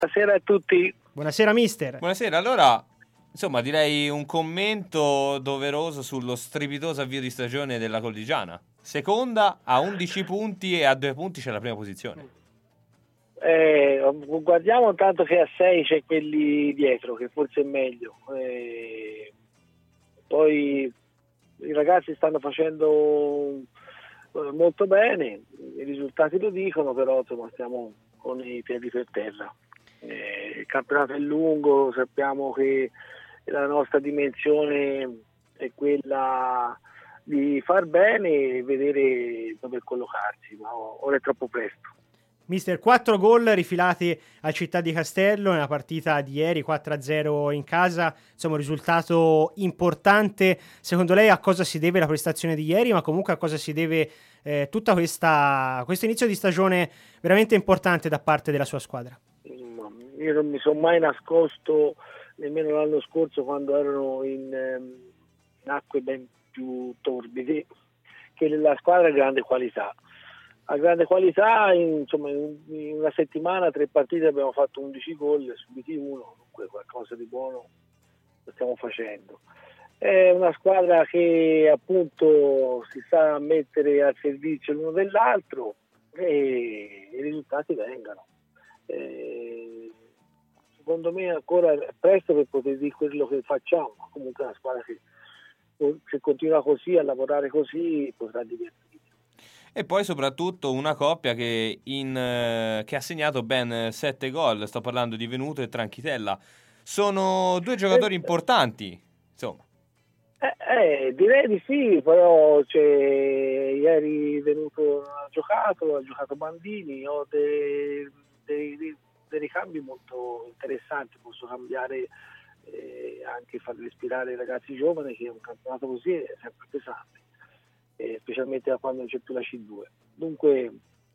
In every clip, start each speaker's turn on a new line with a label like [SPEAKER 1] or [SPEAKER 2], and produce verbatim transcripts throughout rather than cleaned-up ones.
[SPEAKER 1] Buonasera a tutti.
[SPEAKER 2] Buonasera mister.
[SPEAKER 3] Buonasera, allora insomma direi un commento doveroso sullo strepitoso avvio di stagione della Coldigiana. Seconda a undici punti e a due punti c'è la prima posizione.
[SPEAKER 1] Eh, guardiamo tanto che a sei c'è quelli dietro, che forse è meglio. Eh, poi i ragazzi stanno facendo eh, molto bene, i risultati lo dicono, però insomma stiamo con i piedi per terra. Eh, il campionato è lungo, sappiamo che la nostra dimensione è quella di far bene e vedere dove collocarsi, ma ora è troppo presto.
[SPEAKER 2] Mister, quattro gol rifilati al Città di Castello nella partita di ieri, quattro a zero in casa, insomma un risultato importante. Secondo lei a cosa si deve la prestazione di ieri, ma comunque a cosa si deve eh, tutta questa questo inizio di stagione veramente importante da parte della sua squadra?
[SPEAKER 1] Io non mi sono mai nascosto, nemmeno l'anno scorso quando erano in, in acque ben più torbide, che la squadra ha grande qualità. Ha grande qualità, in, insomma in una settimana, tre partite abbiamo fatto undici gol, subiti uno, dunque qualcosa di buono lo stiamo facendo. È una squadra che appunto si sa mettere al servizio l'uno dell'altro e i risultati vengano. Eh, secondo me ancora è presto per poter dire quello che facciamo, comunque è una squadra che se continua così, a lavorare così, potrà divertirsi.
[SPEAKER 3] E poi soprattutto una coppia che, in, eh, che ha segnato ben sette gol, sto parlando di Venuto e Tranchitella. Sono due giocatori importanti, insomma.
[SPEAKER 1] Eh, eh, direi di sì, però cioè, ieri Venuto ha giocato, ha giocato Bandini, ho dei, dei, dei ricambi molto interessanti, posso cambiare eh, anche far respirare i ragazzi giovani, che un campionato così è sempre pesante. Eh, specialmente da quando non c'è più la C due. Dunque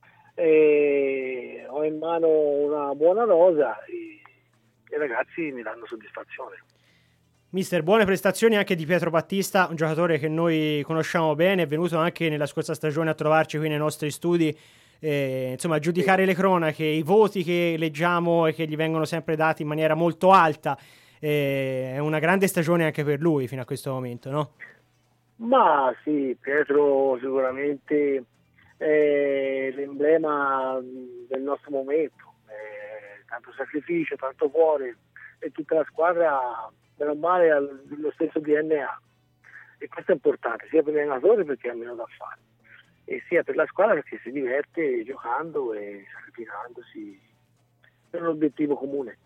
[SPEAKER 1] eh, ho in mano una buona rosa e i ragazzi mi danno soddisfazione.
[SPEAKER 2] Mister, buone prestazioni anche di Pietro Battista, un giocatore che noi conosciamo bene, è venuto anche nella scorsa stagione a trovarci qui nei nostri studi, eh, insomma a giudicare sì. Le cronache, i voti che leggiamo e che gli vengono sempre dati in maniera molto alta, eh, è una grande stagione anche per lui fino a questo momento, no?
[SPEAKER 1] Ma sì, Pietro sicuramente è l'emblema del nostro momento, è tanto sacrificio, tanto cuore e tutta la squadra meno male ha lo stesso D N A e questo è importante sia per l'allenatore perché ha meno da fare e sia per la squadra perché si diverte giocando e sacrificandosi per un obiettivo comune.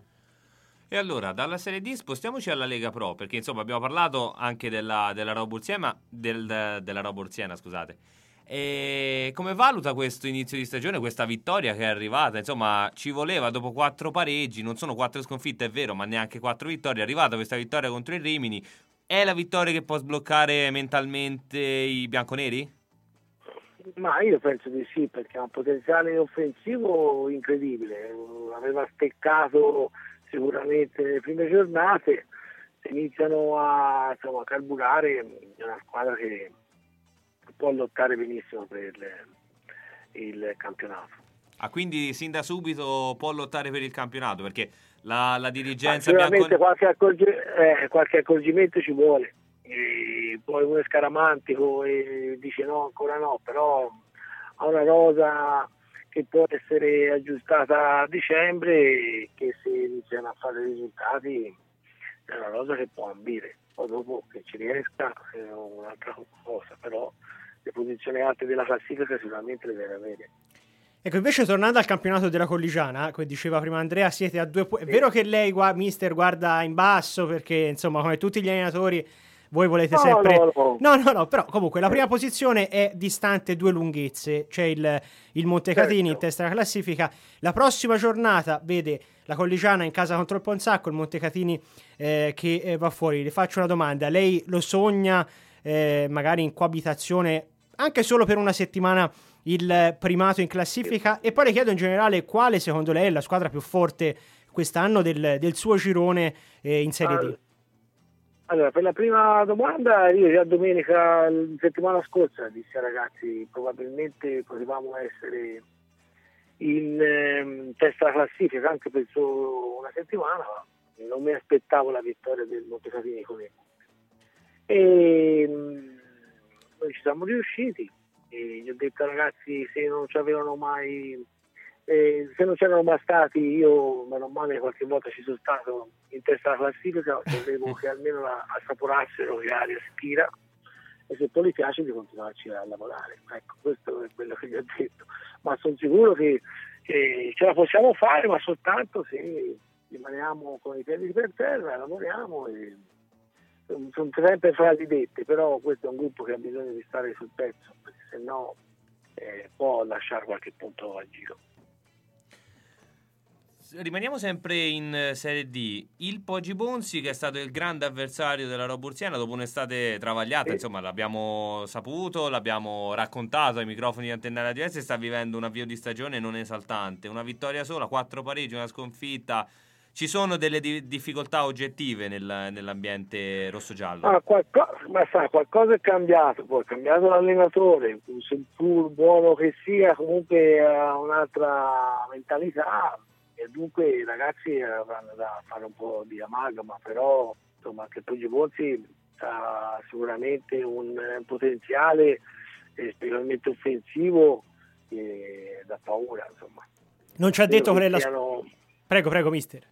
[SPEAKER 3] E allora, dalla Serie D spostiamoci alla Lega Pro, perché insomma abbiamo parlato anche della, della Roborziana, del, della Roborziana, scusate. E come valuta questo inizio di stagione, questa vittoria che è arrivata? Insomma, ci voleva dopo quattro pareggi, non sono quattro sconfitte, è vero, ma neanche quattro vittorie. È arrivata questa vittoria contro il Rimini. È la vittoria che può sbloccare mentalmente i bianconeri?
[SPEAKER 1] Ma io penso di sì, perché ha un potenziale offensivo incredibile. Aveva steccato sicuramente nelle prime giornate, se iniziano a, insomma, a carburare è una squadra che può lottare benissimo per il, il campionato.
[SPEAKER 3] Ah, quindi sin da subito può lottare per il campionato, perché la, la dirigenza
[SPEAKER 1] sicuramente
[SPEAKER 3] biancon...
[SPEAKER 1] qualche, accorgi- eh, qualche accorgimento ci vuole, e poi uno è scaramantico e dice no, ancora no, però ha una rosa che può essere aggiustata a dicembre e che se iniziano a fare risultati è una rosa che può ambire, poi dopo che ci riesca è un'altra cosa, però le posizioni alte della classifica sicuramente le deve avere.
[SPEAKER 2] Ecco, invece tornando al campionato della Colligiana, come diceva prima Andrea, siete a due punti. È vero che lei, mister, guarda in basso perché, insomma, come tutti gli allenatori, voi volete
[SPEAKER 1] no,
[SPEAKER 2] sempre...
[SPEAKER 1] No, no.
[SPEAKER 2] no, no, no, però comunque la prima posizione è distante due lunghezze, c'è il, il Montecatini certo. in testa alla classifica. La prossima giornata vede la Colligiana in casa contro il Ponsacco, il Montecatini eh, che eh, va fuori. Le faccio una domanda, lei lo sogna eh, magari in coabitazione anche solo per una settimana il primato in classifica? E poi le chiedo in generale quale secondo lei è la squadra più forte quest'anno del, del suo girone eh, in Serie D.
[SPEAKER 1] Allora, per la prima domanda io già domenica, settimana scorsa dissi ai ragazzi probabilmente potevamo essere in ehm, testa alla classifica anche per solo una settimana, ma non mi aspettavo la vittoria del Montecatini con il e mh, noi ci siamo riusciti e gli ho detto ragazzi, se non ci avevano mai eh, se non c'erano mai stati, io meno male qualche volta ci sono stato in testa alla classifica, volevo che almeno la assaporassero che aria spira, e se poi gli piace di continuarci a lavorare. Ecco, questo è quello che gli ho detto, ma sono sicuro che, che ce la possiamo fare, ma soltanto se rimaniamo con i piedi per terra, lavoriamo e sono sempre frasi dette, però questo è un gruppo che ha bisogno di stare sul pezzo, perché se no eh, può lasciare qualche punto a giro.
[SPEAKER 3] Rimaniamo sempre in Serie D. Il Poggi Bonzi, che è stato il grande avversario della Roburziana dopo un'estate travagliata, sì. Insomma, l'abbiamo saputo, l'abbiamo raccontato ai microfoni di Antennale Diverse, sta vivendo un avvio di stagione non esaltante. Una vittoria sola, quattro pareggi, una sconfitta. Ci sono delle di- difficoltà oggettive nel, nell'ambiente rosso-giallo?
[SPEAKER 1] Ah, qualco- ma sa, qualcosa è cambiato, poi è cambiato l'allenatore, seppur buono che sia, comunque ha un'altra mentalità. E dunque i ragazzi avranno da fare un po' di amalgama, però insomma anche Poggi Bonzi ha sicuramente un potenziale eh, specialmente offensivo che dà paura, insomma.
[SPEAKER 2] Non ci ha detto qual è la
[SPEAKER 1] siano...
[SPEAKER 2] Prego, prego, mister.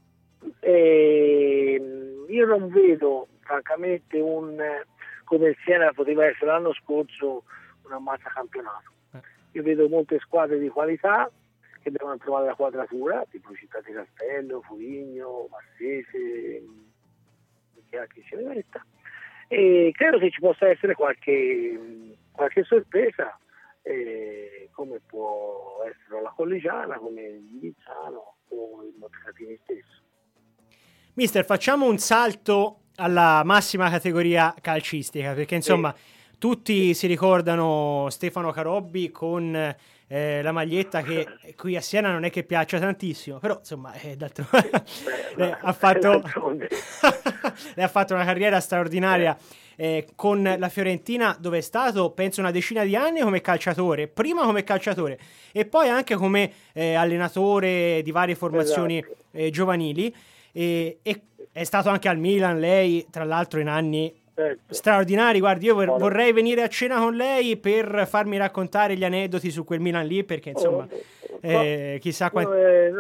[SPEAKER 1] E io non vedo francamente un come il Siena poteva essere l'anno scorso un ammazza campionato. Io vedo molte squadre di qualità che devono trovare la quadratura, tipo Città di Castello, Foligno, Massese, che anche ce ne metta, e credo che ci possa essere qualche, qualche sorpresa, eh, come può essere la Collegiana, come il Lizzano o il Montecatini stesso.
[SPEAKER 2] Mister, facciamo un salto alla massima categoria calcistica, perché insomma sì. tutti si ricordano Stefano Carobbi con eh, la maglietta che qui a Siena non è che piaccia tantissimo, però insomma eh, d'altro...
[SPEAKER 1] Beh,
[SPEAKER 2] eh, ha fatto ha fatto una carriera straordinaria eh, con la Fiorentina, dove è stato penso una decina di anni come calciatore, prima come calciatore e poi anche come eh, allenatore di varie formazioni esatto. eh, giovanili. E, e è stato anche al Milan lei, tra l'altro in anni certo. straordinari. Guardi, io vor- vorrei venire a cena con lei per farmi raccontare gli aneddoti su quel Milan lì, perché insomma oh, eh, chissà quanto
[SPEAKER 1] eh,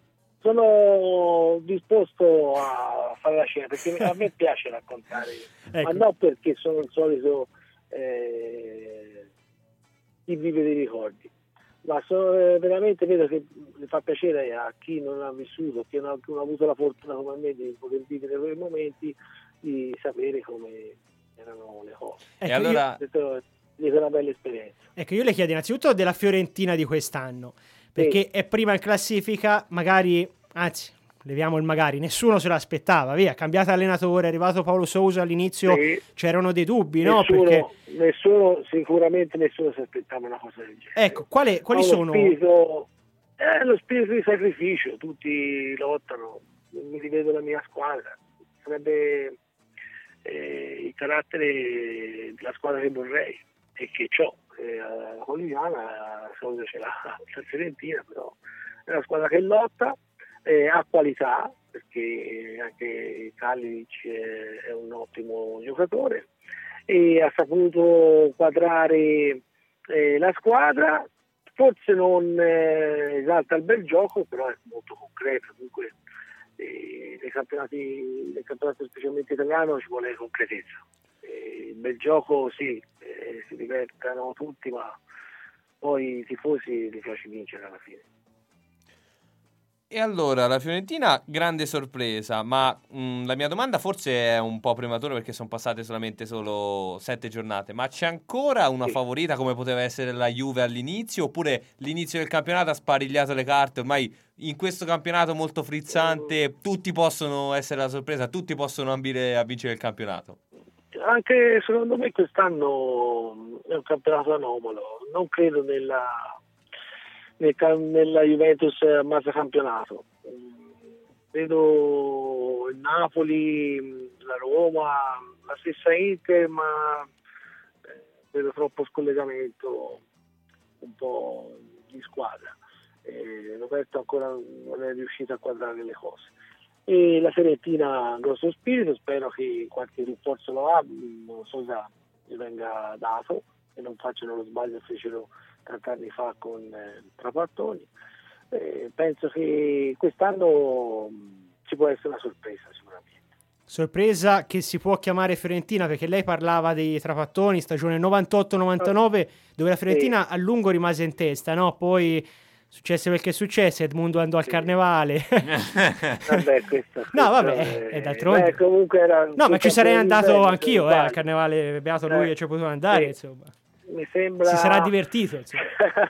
[SPEAKER 1] sono disposto a fare la cena, perché a me piace raccontare ecco. ma non perché sono il solito eh, chi vive dei ricordi, ma so, eh, veramente vedo che le fa piacere a chi non ha vissuto, chi non ha, non ha avuto la fortuna come me di poter vivere quei momenti, di sapere come erano le cose.
[SPEAKER 3] Ecco, e allora
[SPEAKER 1] è una bella esperienza.
[SPEAKER 2] Ecco, io le chiedo innanzitutto della Fiorentina di quest'anno, perché sì. è prima in classifica, magari, anzi, leviamo il magari, nessuno se l'aspettava, via, cambiato allenatore, è arrivato Paolo Sousa all'inizio, sì. c'erano dei dubbi,
[SPEAKER 1] nessuno,
[SPEAKER 2] no? Perché
[SPEAKER 1] nessuno, sicuramente nessuno si aspettava una cosa del genere.
[SPEAKER 2] Ecco, quali, quali
[SPEAKER 1] lo
[SPEAKER 2] sono?
[SPEAKER 1] Spirito, eh, lo spirito di sacrificio, tutti lottano, mi rivedo la mia squadra, sarebbe eh, il carattere della squadra che vorrei e che ho. Eh, la Colliviana, solo ce l'ha la Fiorentina, però è una squadra che lotta, eh, ha qualità, perché anche Kalinic è un ottimo giocatore e ha saputo quadrare eh, la squadra, forse non eh, esalta il bel gioco, però è molto concreto. Comunque eh, nei campionati, nel campionato specialmente italiano ci vuole concretezza. Eh, il bel gioco sì, eh, si divertano tutti, ma poi i tifosi li piace vincere alla fine.
[SPEAKER 3] E allora, la Fiorentina, grande sorpresa, ma mh, la mia domanda forse è un po' prematura perché sono passate solamente solo sette giornate, ma c'è ancora una sì. favorita come poteva essere la Juve all'inizio, oppure l'inizio del campionato ha sparigliato le carte? Ormai in questo campionato molto frizzante mm. tutti possono essere la sorpresa, tutti possono ambire a vincere il campionato.
[SPEAKER 1] Anche secondo me quest'anno è un campionato anomalo, non credo nella... nella Juventus ammazza campionato. Vedo il Napoli, la Roma, la stessa Inter, ma vedo troppo scollegamento un po' di squadra. eh, Roberto ancora non è riuscito a quadrare le cose. E la Fiorentina ha grosso spirito, spero che qualche rinforzo lo ha, non so se gli venga dato e non facciano lo sbaglio che fecero tanti anni fa con eh, Trapattoni. Eh, penso che quest'anno ci può essere una sorpresa sicuramente.
[SPEAKER 2] Sorpresa che si può chiamare Fiorentina, perché lei parlava dei Trapattoni, stagione novantotto novantanove, dove la Fiorentina sì. a lungo rimase in testa, no? Poi successe quel che successe, Edmundo andò al sì. Carnevale.
[SPEAKER 1] Vabbè, questo, questo
[SPEAKER 2] no, vabbè, è d'altronde.
[SPEAKER 1] Beh, comunque era
[SPEAKER 2] no, ma ci sarei andato livello, anch'io eh, al Carnevale, beato lui
[SPEAKER 1] eh,
[SPEAKER 2] che ci è potuto andare,
[SPEAKER 1] sì.
[SPEAKER 2] insomma.
[SPEAKER 1] Mi sembra...
[SPEAKER 2] Si sarà divertito, insomma.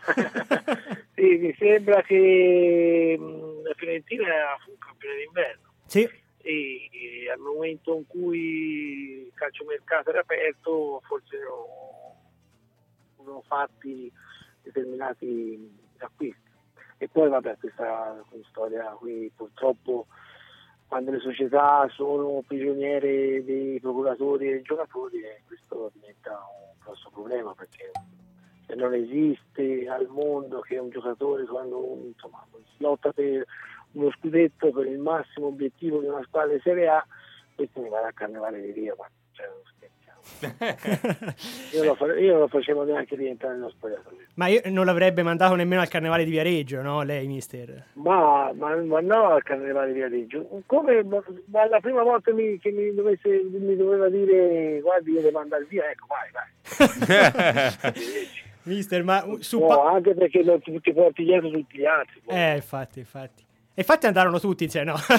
[SPEAKER 1] Sì, mi sembra che la Fiorentina fu un campione d'inverno.
[SPEAKER 2] Sì.
[SPEAKER 1] E, e al momento in cui il calciomercato era aperto, forse furono fatti determinati acquisti. E poi vabbè, questa storia qui purtroppo, quando le società sono prigioniere dei procuratori e dei giocatori, eh, questo diventa un grosso problema, perché se non esiste al mondo che un giocatore, quando insomma, si lotta per uno scudetto, per il massimo obiettivo di una squadra di Serie A, questo mi va a Carnevale di Rio, ma cioè, non scherziamo. io, lo fa- io non lo facevo neanche rientrare nello spogliatoio.
[SPEAKER 2] Ma io non l'avrebbe mandato nemmeno al Carnevale di Viareggio, no? Lei, mister?
[SPEAKER 1] Ma, ma, ma no, al Carnevale di Viareggio. Come ma la prima volta mi, che mi, dovesse, mi doveva dire guardi, io devo andare via, ecco, vai, vai.
[SPEAKER 2] Mister, ma su
[SPEAKER 1] no,
[SPEAKER 2] pa-
[SPEAKER 1] anche perché non ti, ti porti dietro tutti gli altri. Poi.
[SPEAKER 2] Eh, infatti, infatti. E infatti andarono tutti insieme, no?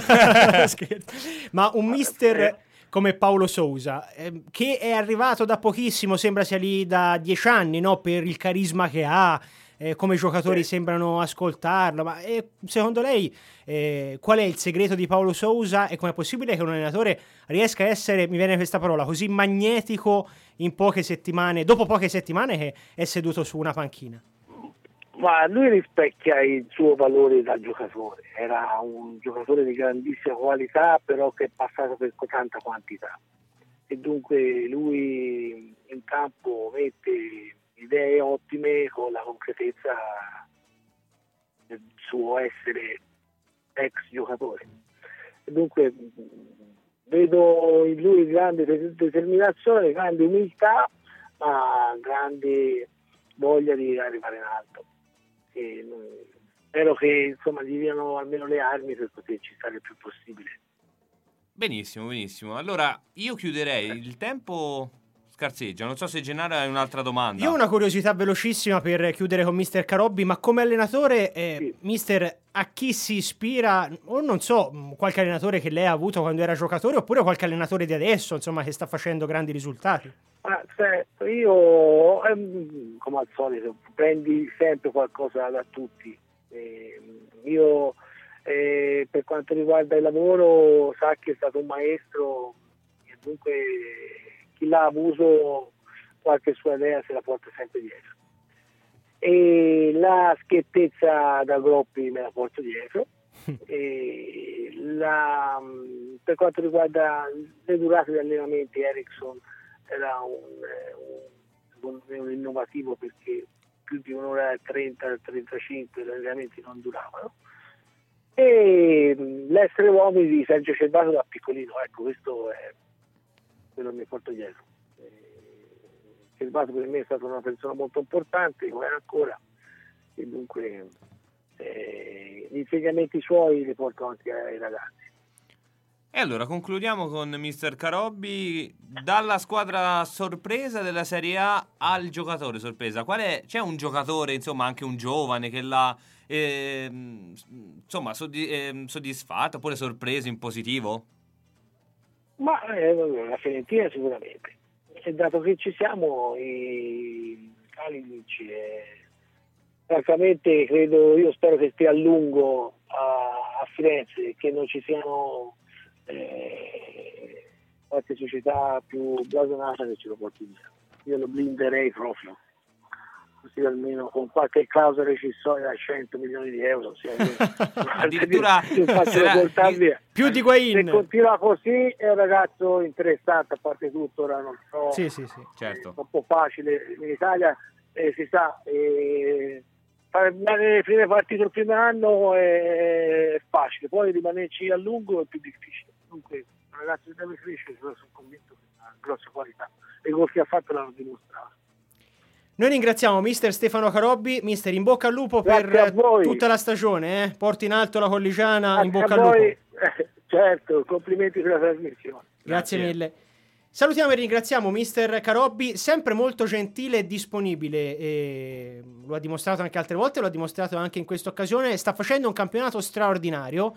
[SPEAKER 2] Ma un mister come Paulo Sousa, eh, che è arrivato da pochissimo, sembra sia lì da dieci anni, no? Per il carisma che ha, eh, come i giocatori sì. sembrano ascoltarlo. Ma eh, secondo lei eh, qual è il segreto di Paulo Sousa e com'è possibile che un allenatore riesca a essere, mi viene questa parola, così magnetico in poche settimane, dopo poche settimane che è seduto su una panchina?
[SPEAKER 1] Ma lui rispecchia il suo valore da giocatore, era un giocatore di grandissima qualità, però che è passato per tanta quantità, e dunque lui in campo mette idee ottime con la concretezza del suo essere ex giocatore, e dunque vedo in lui grande determinazione, grande umiltà, ma grande voglia di arrivare in alto. E spero che insomma gli diano almeno le armi per poterci stare il più possibile.
[SPEAKER 3] Benissimo, benissimo. Allora io chiuderei, il tempo scarseggia, non so se Gennaro hai un'altra domanda.
[SPEAKER 2] Io ho una curiosità velocissima per chiudere con mister Carobbi, ma come allenatore eh, sì. mister, a chi si ispira, o non so, qualche allenatore che lei ha avuto quando era giocatore, oppure qualche allenatore di adesso, insomma, che sta facendo grandi risultati?
[SPEAKER 1] Ah, certo, io ehm, come al solito prendi sempre qualcosa da tutti. Eh, io eh, per quanto riguarda il lavoro, sa che è stato un maestro, e dunque chi l'ha avuto qualche sua idea se la porta sempre dietro. E la schiettezza da Groppi me la porto dietro. E la, per quanto riguarda le durate di allenamenti, Ericsson era un, un, un innovativo, perché più di un'ora e trenta trentacinque gli allenamenti non duravano. E l'essere uomini di Sergio Cervato da piccolino, ecco, questo è quello che mi porto dietro. Cervato per me è stata una persona molto importante, come è ancora, e dunque eh, gli insegnamenti suoi li porto anche ai ragazzi.
[SPEAKER 3] E allora concludiamo con mister Carobbi, dalla squadra sorpresa della Serie A al giocatore sorpresa. Qual è? C'è un giocatore, insomma, anche un giovane che l'ha eh, insomma soddisf- eh, soddisfatto oppure sorpreso in positivo?
[SPEAKER 1] Ma eh, la Fiorentina sicuramente. E dato che ci siamo, i Kalinic, eh, francamente credo, io spero che stia a lungo a, a Firenze, che non ci siano eh, qualche società più blasonata che ce lo porti via. Io lo blinderei proprio, così almeno con qualche clausola rescissoria da cento milioni di euro, sia
[SPEAKER 3] addirittura
[SPEAKER 1] sarà, via.
[SPEAKER 2] Più di Guain.
[SPEAKER 1] Se continua così è un ragazzo interessante, a parte tutto, ora non so,
[SPEAKER 2] sì, sì, sì,
[SPEAKER 3] certo.
[SPEAKER 1] è troppo facile in Italia, eh, si sa, eh, fare le prime partite il primo anno è facile, poi rimanerci a lungo è più difficile. Comunque, ragazzi, deve crescere, sono convinto che ha grosse qualità. E i gol che ha fatto l'hanno dimostrato.
[SPEAKER 2] Noi ringraziamo mister Stefano Carobbi. Mister, in bocca al lupo
[SPEAKER 1] Grazie
[SPEAKER 2] per
[SPEAKER 1] a voi.
[SPEAKER 2] tutta la stagione, eh? Porti in alto la Colligiana,
[SPEAKER 1] Grazie
[SPEAKER 2] in bocca
[SPEAKER 1] a
[SPEAKER 2] al
[SPEAKER 1] voi.
[SPEAKER 2] lupo.
[SPEAKER 1] Eh, certo, complimenti per la trasmissione.
[SPEAKER 2] Grazie,
[SPEAKER 3] Grazie
[SPEAKER 2] mille. Salutiamo e ringraziamo mister Carobbi, sempre molto gentile e disponibile, e lo ha dimostrato anche altre volte, lo ha dimostrato anche in questa occasione. Sta facendo un campionato straordinario.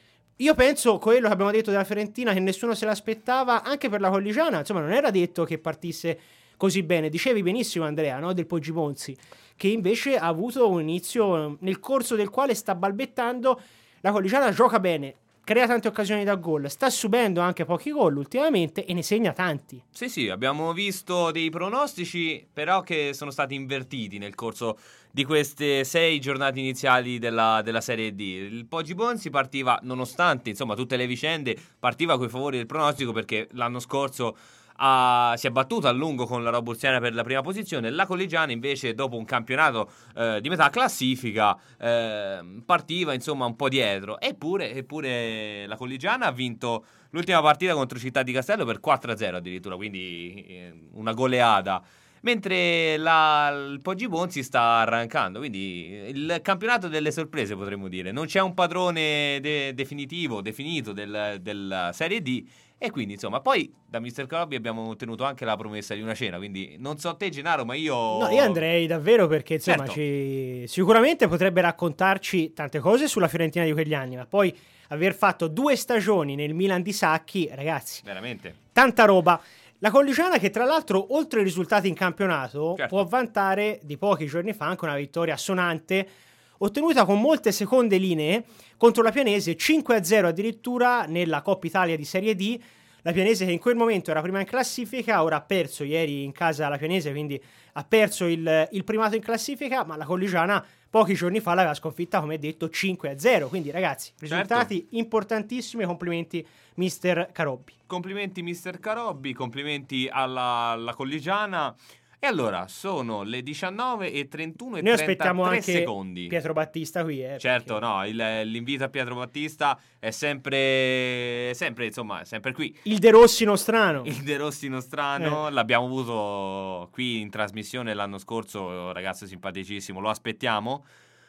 [SPEAKER 2] Io penso, quello che abbiamo detto della Fiorentina, che nessuno se l'aspettava, anche per la Colligiana, insomma, non era detto che partisse così bene. Dicevi benissimo, Andrea, no? Del Poggi Bonzi, che invece ha avuto un inizio nel corso del quale sta balbettando. La Colligiana gioca bene, crea tante occasioni da gol, sta subendo anche pochi gol ultimamente e ne segna tanti.
[SPEAKER 3] Sì, sì, abbiamo visto dei pronostici, però che sono stati invertiti nel corso di queste sei giornate iniziali della, della Serie D. Il Poggi Bonzi partiva, nonostante insomma tutte le vicende, partiva coi favori del pronostico, perché l'anno scorso ha, si è battuto a lungo con la Roburziana per la prima posizione. La Colligiana invece, dopo un campionato eh, di metà classifica, eh, partiva insomma un po' dietro. Eppure, eppure la Colligiana ha vinto l'ultima partita contro Città di Castello per quattro a zero addirittura, quindi eh, una goleada. Mentre la, il Poggi Bonzi sta arrancando, quindi il campionato delle sorprese, potremmo dire. Non c'è un padrone de- definitivo, definito del, della Serie D. E quindi insomma, poi da mister Carobbi abbiamo ottenuto anche la promessa di una cena, quindi non so te Gennaro, ma io...
[SPEAKER 2] No, io andrei davvero, perché insomma
[SPEAKER 3] Certo.
[SPEAKER 2] ci... sicuramente potrebbe raccontarci tante cose sulla Fiorentina di quegli anni, ma poi aver fatto due stagioni nel Milan di Sacchi, ragazzi,
[SPEAKER 3] Veramente.
[SPEAKER 2] tanta roba. La Colligiana, che tra l'altro, oltre ai risultati in campionato,
[SPEAKER 3] Certo.
[SPEAKER 2] può vantare di pochi giorni fa anche una vittoria assonante ottenuta con molte seconde linee contro la Pianese, cinque a zero addirittura nella Coppa Italia di Serie D. La Pianese, che in quel momento era prima in classifica, ora ha perso ieri in casa la Pianese, quindi ha perso il, il primato in classifica, ma la Colligiana pochi giorni fa l'aveva sconfitta, come detto, cinque a zero. Quindi ragazzi, risultati
[SPEAKER 3] Certo.
[SPEAKER 2] importantissimi, complimenti mister Carobbi.
[SPEAKER 3] Complimenti mister Carobbi, complimenti alla, alla Colligiana. E allora, sono le diciannove e trentuno e
[SPEAKER 2] Noi aspettiamo
[SPEAKER 3] trentatré
[SPEAKER 2] anche
[SPEAKER 3] secondi.
[SPEAKER 2] Pietro Battista qui, eh,
[SPEAKER 3] Certo,
[SPEAKER 2] perché
[SPEAKER 3] no, il- l'invito a Pietro Battista è sempre, sempre, insomma, è sempre qui.
[SPEAKER 2] il De Rossi nostrano.
[SPEAKER 3] Il De Rossi nostrano,
[SPEAKER 2] Eh.
[SPEAKER 3] l'abbiamo avuto qui in trasmissione l'anno scorso, ragazzo simpaticissimo, lo aspettiamo,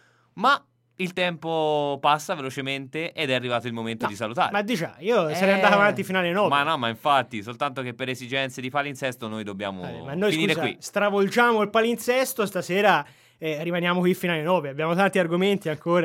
[SPEAKER 3] ma il tempo passa velocemente ed è arrivato il momento
[SPEAKER 2] No,
[SPEAKER 3] di salutare.
[SPEAKER 2] Ma dicia, io sarei
[SPEAKER 3] Eh,
[SPEAKER 2] andato avanti fino alle nove.
[SPEAKER 3] Ma no, ma infatti, soltanto che per esigenze di palinsesto noi dobbiamo
[SPEAKER 2] Vabbè, ma noi
[SPEAKER 3] finire
[SPEAKER 2] scusa,
[SPEAKER 3] qui.
[SPEAKER 2] stravolgiamo il palinsesto stasera, eh, rimaniamo qui fino alle nove. Abbiamo tanti argomenti ancora.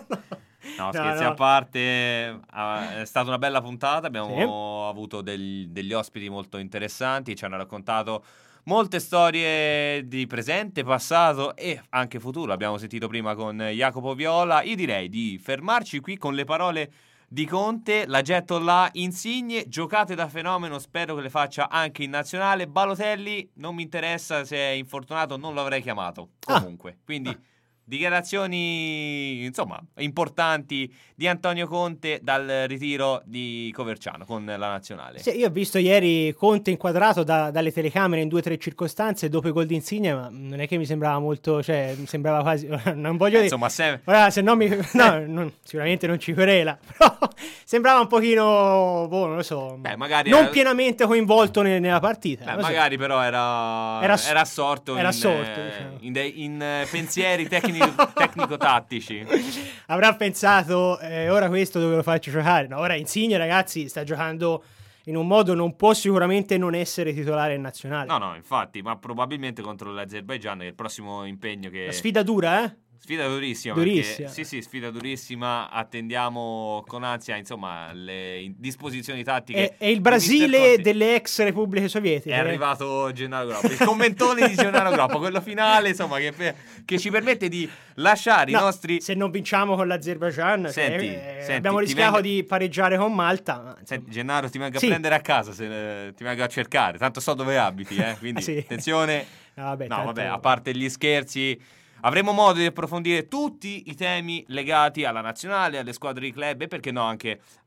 [SPEAKER 3] No, scherzi
[SPEAKER 2] no.
[SPEAKER 3] a parte, eh, è stata una bella puntata, abbiamo
[SPEAKER 2] Sì.
[SPEAKER 3] avuto degli, degli ospiti molto interessanti, ci hanno raccontato molte storie di presente, passato e anche futuro. Abbiamo sentito prima con Jacopo Viola. Io direi di fermarci qui con le parole di Conte. La getto là, Insigne, giocate da fenomeno, spero che le faccia anche in nazionale. Balotelli, non mi interessa se è infortunato, non lo avrei chiamato comunque.
[SPEAKER 2] Ah.
[SPEAKER 3] Quindi
[SPEAKER 2] Ah.
[SPEAKER 3] dichiarazioni, insomma, importanti di Antonio Conte dal ritiro di Coverciano con la nazionale.
[SPEAKER 2] Sì, io ho visto ieri Conte inquadrato da- dalle telecamere in due o tre circostanze dopo i gol di Insigne, ma non è che mi sembrava molto, cioè mi sembrava quasi, non voglio
[SPEAKER 3] Eh,
[SPEAKER 2] dire,
[SPEAKER 3] insomma, se...
[SPEAKER 2] ora se no mi, no, non- sicuramente non ci querela, però sembrava un pochino, boh, non lo so,
[SPEAKER 3] Beh, magari
[SPEAKER 2] non
[SPEAKER 3] era-
[SPEAKER 2] pienamente coinvolto ne- nella partita.
[SPEAKER 3] Beh,
[SPEAKER 2] non so.
[SPEAKER 3] magari però era,
[SPEAKER 2] Era ass-
[SPEAKER 3] era assorto,
[SPEAKER 2] era
[SPEAKER 3] in,
[SPEAKER 2] assorto,
[SPEAKER 3] eh,
[SPEAKER 2] diciamo.
[SPEAKER 3] in, dei- in, eh, pensieri tecnico- tecnico-tattici.
[SPEAKER 2] Avrà pensato, eh, ora questo dove lo faccio giocare? No, ora Insigne, ragazzi, sta giocando in un modo, non può sicuramente non essere titolare in nazionale.
[SPEAKER 3] No, no, infatti, ma probabilmente contro l'Azerbaigian, che è il prossimo impegno che...
[SPEAKER 2] La sfida dura, eh?
[SPEAKER 3] Sfida durissima,
[SPEAKER 2] Durissima.
[SPEAKER 3] perché, sì, sì, sfida durissima. Attendiamo con ansia, insomma, le in- disposizioni tattiche.
[SPEAKER 2] È, è il
[SPEAKER 3] di
[SPEAKER 2] Brasile
[SPEAKER 3] mister Conte.
[SPEAKER 2] delle ex repubbliche sovietiche.
[SPEAKER 3] È
[SPEAKER 2] eh?
[SPEAKER 3] arrivato Gennaro Groppo, il commentone di Gennaro Groppo, quello finale, insomma, che, pe- che ci permette di lasciare
[SPEAKER 2] No,
[SPEAKER 3] i nostri...
[SPEAKER 2] se non vinciamo con l'Azerbaijan,
[SPEAKER 3] Senti,
[SPEAKER 2] eh,
[SPEAKER 3] senti,
[SPEAKER 2] abbiamo
[SPEAKER 3] ti
[SPEAKER 2] rischiato
[SPEAKER 3] venga-
[SPEAKER 2] di pareggiare con Malta. ma, insomma.
[SPEAKER 3] Senti, Gennaro, ti vengo
[SPEAKER 2] Sì.
[SPEAKER 3] a prendere a casa, se, eh, ti vengo a cercare, tanto so dove abiti, eh, quindi
[SPEAKER 2] Sì.
[SPEAKER 3] attenzione.
[SPEAKER 2] No, vabbè,
[SPEAKER 3] No,
[SPEAKER 2] tanto-
[SPEAKER 3] vabbè, a parte gli scherzi, avremo modo di approfondire tutti i temi legati alla nazionale, alle squadre di club e perché no anche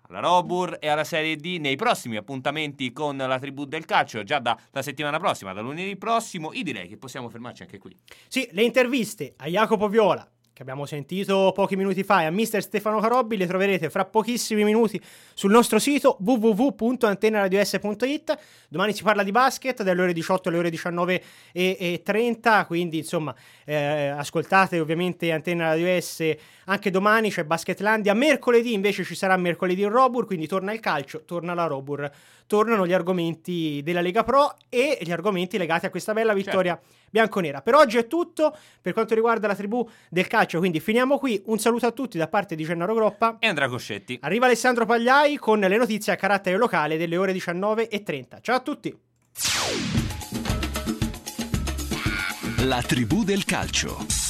[SPEAKER 3] alla Robur e alla Serie D nei prossimi appuntamenti con la tribù del calcio, già da, da settimana prossima, da lunedì prossimo. Io direi che possiamo fermarci anche qui.
[SPEAKER 2] Sì, le interviste a Jacopo Viola, che abbiamo sentito pochi minuti fa, e a mister Stefano Carobbi le troverete fra pochissimi minuti sul nostro sito w w w punto antena radio s punto i t. Domani si parla di basket dalle ore diciotto alle ore diciannove e trenta, quindi insomma eh, ascoltate ovviamente Antena Radio S anche domani, c'è Basketlandia. Mercoledì invece ci sarà Mercoledì in Robur, quindi torna il calcio, torna la Robur, tornano gli argomenti della Lega Pro e gli argomenti legati a questa bella vittoria certo. bianconera. Per oggi è tutto per quanto riguarda la tribù del calcio, quindi finiamo qui. Un saluto a tutti da parte di Gennaro Groppa
[SPEAKER 3] e Andrea Coscetti.
[SPEAKER 2] Arriva Alessandro Pagliai con le notizie a carattere locale delle ore diciannove e trenta. Ciao a tutti.
[SPEAKER 4] La tribù del calcio.